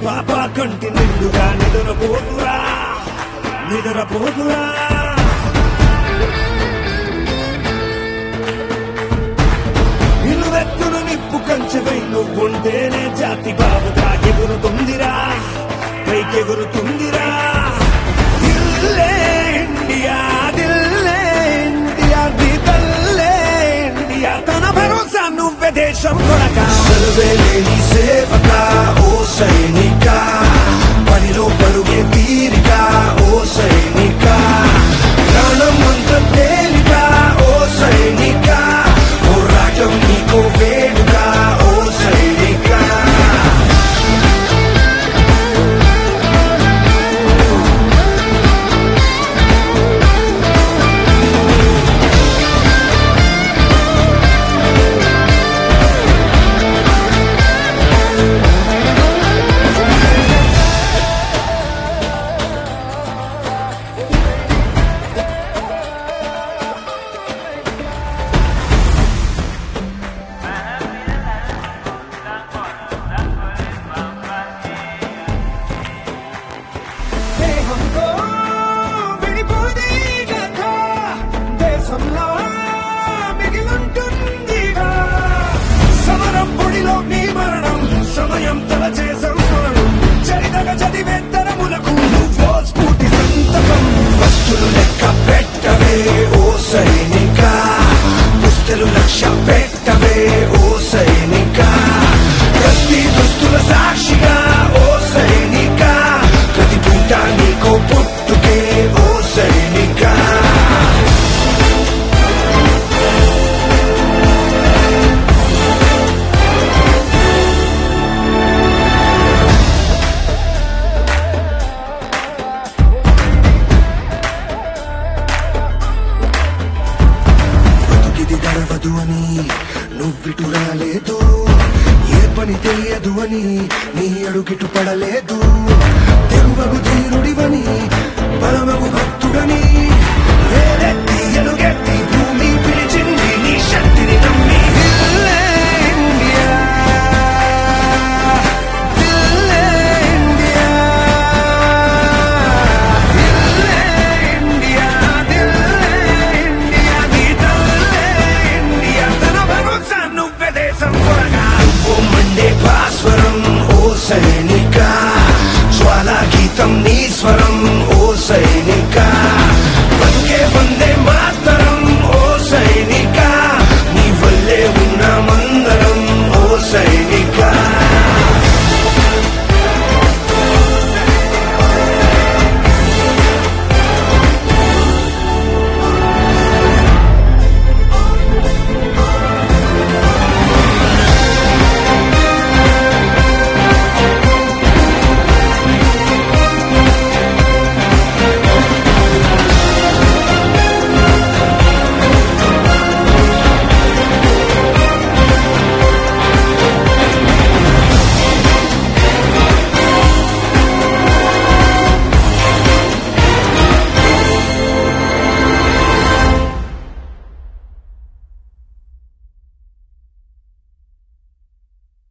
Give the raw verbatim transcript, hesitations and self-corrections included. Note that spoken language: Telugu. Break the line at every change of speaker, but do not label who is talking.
పాప కంటి నిండుగా నిద్రపోతురా నిద్రపోతురా నిలువెత్తును నిప్పు కంచెపై నువ్వుంటేనే జాతి బాబుగా ఎగురుతుందిరా పైకెగురుతుందిరా దిల్లే ఇండియా దిల్లే ఇండియా నీ తల్లే ఇండియా తన భరోసా నువ్వే దేశం కొనగా
సర్వేలేని సేవక ఓ సైనిక పనిలో పరుగే తీరిక ఓ సైనిక ప్రాణం అంత తేలిక ఓ సైనిక పోరాటం నీకో వేడుక ఓ సైనిక
దేహంతో విడిపోదే కథ దేశంలో మిగిలుంటుందిగా సమరం పొడిలో మీ మరణం సమయం తలచే సంస్మరణం చరితగా చదివే తరములకు నువ్వో స్ఫూర్తి సంతకం
వస్తులు లెక్క పెట్టవే ఓ సైనిక పుస్తలు లక్ష్య పెట్టవే ఓ సైనిక ప్రతి దుస్తుల సాక్షిగా ఓ సైనిక ప్రతి పూట నీకో పుట్టుకే ఓ సైనిక బతుకిది గడవదు అని నువ్విటు రాలేదు ఏ పని తెలియదు అని నీ అడుగిటు పడలేదు తెరువగు తీరు